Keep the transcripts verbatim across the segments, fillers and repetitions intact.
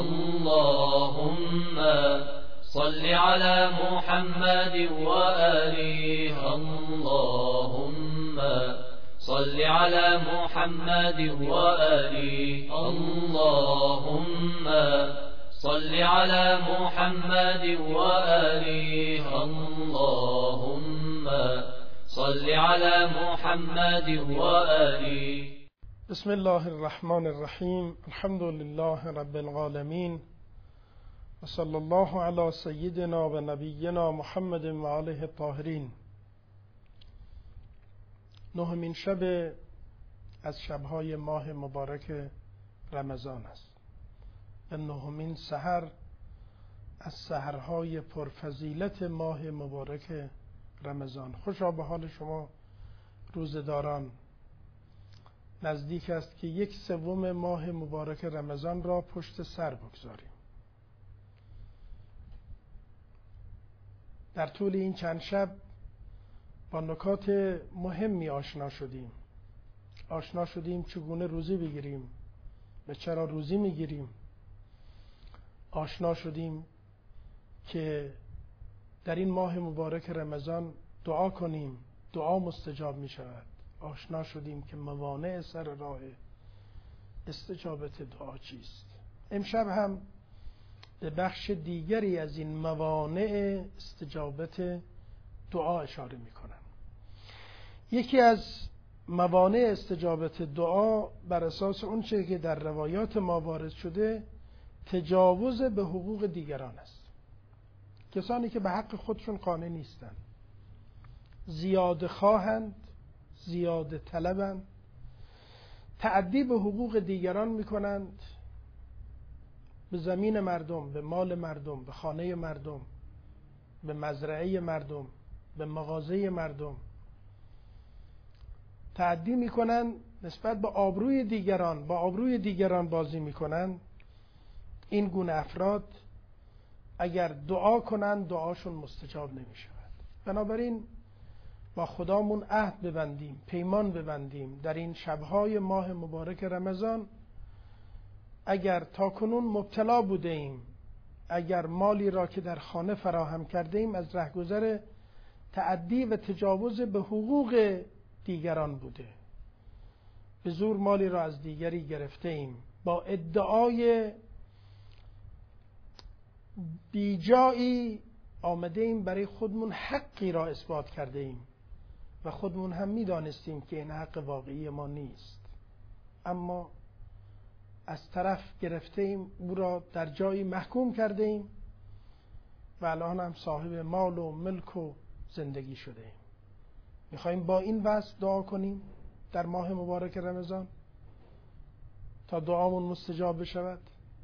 اللهم صل على محمد وآله اللهم صل على محمد وآله اللهم صل على محمد وآله اللهم صل على محمد وآله. بسم الله الرحمن الرحیم. الحمد لله رب العالمین و صلی الله علی سیدنا و نبینا محمد و آله الطاهرین. نهمین شب از شبهای ماه مبارک رمضان است و نهمین سحر از سحرهای پرفضیلت ماه مبارک رمضان. خوشا به حال شما روزداران. نزدیک است که یک سوم ماه مبارک رمضان را پشت سر بگذاریم. در طول این چند شب با نکات مهمی آشنا شدیم. آشنا شدیم چگونه روزی بگیریم و چرا روزی میگیریم. آشنا شدیم که در این ماه مبارک رمضان دعا کنیم، دعا مستجاب می شود. آشنا شدیم که موانع سر راه استجابت دعا چیست. امشب هم به بخش دیگری از این موانع استجابت دعا اشاره می کنم. یکی از موانع استجابت دعا بر اساس اون چیزی که در روایات ما وارد شده تجاوز به حقوق دیگران است. کسانی که به حق خودشون قانع نیستند، زیاده خواهند، زیاده طلبند، تعدی به حقوق دیگران میکنند، به زمین مردم، به مال مردم، به خانه مردم، به مزرعه مردم، به مغازه مردم تعدی میکنند، نسبت به آبروی دیگران با آبروی دیگران بازی میکنند. این گونه افراد اگر دعا کنند دعاشون مستجاب نمی شود. بنابراین با خدامون عهد ببندیم، پیمان ببندیم در این شبهای ماه مبارک رمضان. اگر تاکنون مبتلا بوده ایم، اگر مالی را که در خانه فراهم کرده ایم از رهگذر تعدی و تجاوز به حقوق دیگران بوده، به زور مالی را از دیگری گرفته ایم، با ادعای بیجایی آمده ایم برای خودمون حقی را اثبات کرده ایم و خودمون هم می دانستیم که این حق واقعی ما نیست، اما از طرف گرفته ایم، او را در جایی محکوم کرده ایم و الان هم صاحب مال و ملک و زندگی شده ایم. می خواهیم با این وصف دعا کنیم در ماه مبارک رمضان تا دعامون مستجاب بشود.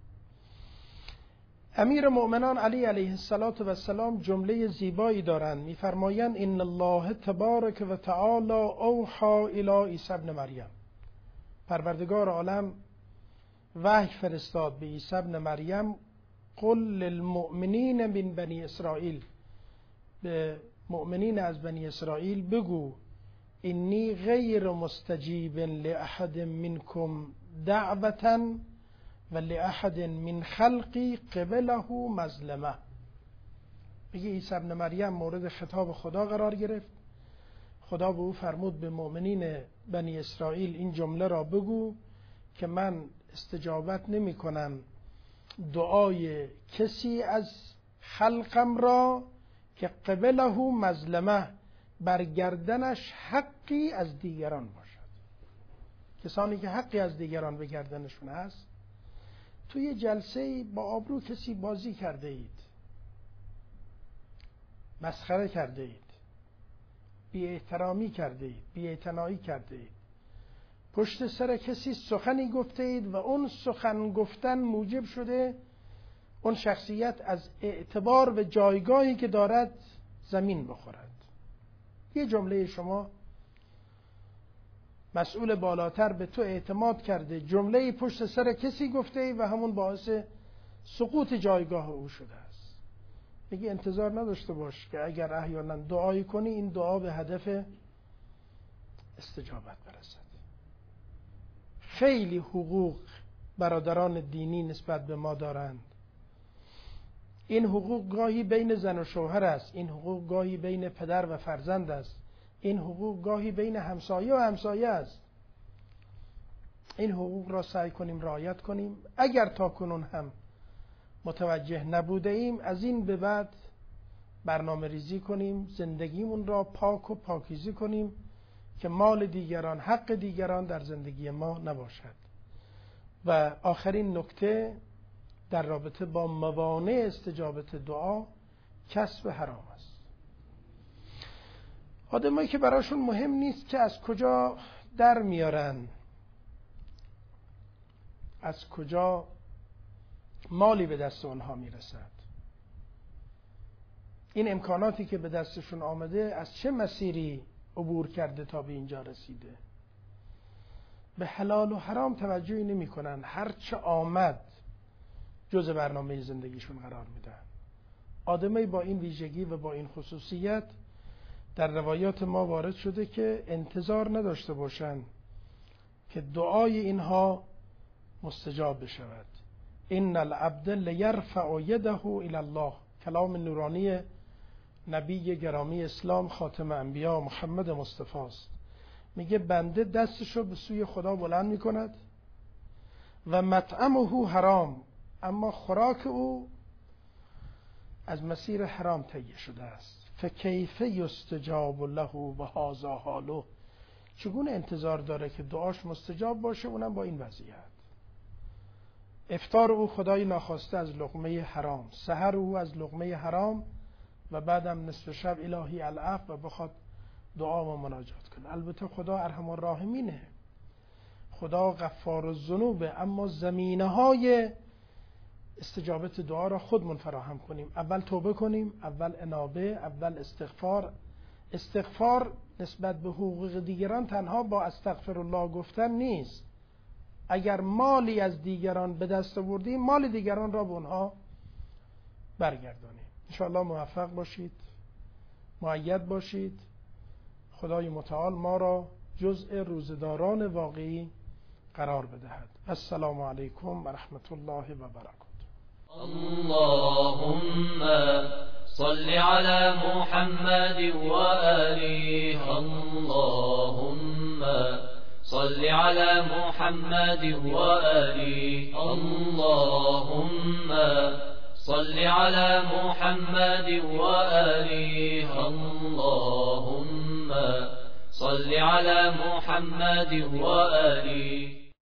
امیر مؤمنان علی علیه السلام جمله زیبایی دارند. می‌فرمایند ان الله تبارک و تعالی اوحی الی عیسی ابن مریم. پروردگار عالم وحی فرستاد به عیسی ابن مریم. قل للمؤمنین من بنی اسرائیل، به مؤمنین از بنی اسرائیل بگو انی غیر مستجیب لاحد منکم دعوة و لأحد من خلقی قبله مظلمه. میگه عیسی ابن مریم مورد خطاب خدا قرار گرفت. خدا به او فرمود به مؤمنین بنی اسرائیل این جمله را بگو که من استجابت نمی کنم دعای کسی از خلقم را که قبله مظلمه، برگردنش حقی از دیگران باشد. کسانی که حقی از دیگران به گردنشون هست، توی جلسه با آبرو کسی بازی کرده اید، مسخره کرده اید، بی احترامی کرده اید، بی اعتنایی کرده اید، پشت سر کسی سخنی گفته اید و اون سخن گفتن موجب شده اون شخصیت از اعتبار و جایگاهی که دارد زمین بخورد. یه جمله شما مسئول بالاتر به تو اعتماد کرده، جمله پشت سر کسی گفته و همون باعث سقوط جایگاه او شده است. میگه انتظار نداشته باش که اگر احیانا دعایی کنی این دعا به هدف استجابت برسد. خیلی حقوق برادران دینی نسبت به ما دارند. این حقوق گاهی بین زن و شوهر است، این حقوق گاهی بین پدر و فرزند است، این حقوق گاهی بین همسایه و همسایه است. این حقوق را سعی کنیم رعایت کنیم. اگر تا کنون هم متوجه نبوده ایم، از این به بعد برنامه ریزی کنیم، زندگیمون را پاک و پاکیزی کنیم که مال دیگران، حق دیگران در زندگی ما نباشد. و آخرین نکته در رابطه با موانع استجابت دعا، کسب حرام است. آدمایی که براشون مهم نیست که از کجا در میارن، از کجا مالی به دست اونها میرسد، این امکاناتی که به دستشون آمده از چه مسیری عبور کرده تا به اینجا رسیده، به حلال و حرام توجهی نمی کنن. هر چه آمد جز برنامه زندگیشون قرار میدن. آدمی با این ویژگی و با این خصوصیت در روایات ما وارد شده که انتظار نداشته باشند که دعای اینها مستجاب بشود. ان العبد لیرفع یده الی الله، کلام نورانی نبی گرامی اسلام خاتم انبیا محمد مصطفی است. میگه بنده دستشو به سوی خدا بلند میکند و مطعمه حرام، اما خوراک او از مسیر حرام تهیه شده است. فکیف یستجاب له و هذا حاله، چگونه انتظار داره که دعاش مستجاب باشه اونم با این وضعیت؟ افطار او خدای ناخواسته از لقمه حرام، سحر او از لقمه حرام و بعدم نصف شب الهی العفو و بخواد دعا و مناجات کنه. البته خدا ارحم الراحمینه، خدا غفار الذنوبه، اما زمینه های استجابت دعا را خودمون فراهم کنیم. اول توبه کنیم، اول انابه، اول استغفار. استغفار نسبت به حقوق دیگران تنها با استغفرالله گفتن نیست. اگر مالی از دیگران به دست آوردیم، مال دیگران را به اونها برگردانیم. انشاءالله موفق باشید، مؤید باشید. خدای متعال ما را جزء روزداران واقعی قرار بدهد. السلام علیکم و رحمت الله و برکاته. اللهم صل على محمد وآله. اللهم صل على محمد وآله. اللهم صل على محمد وآله. اللهم صل على محمد وآله.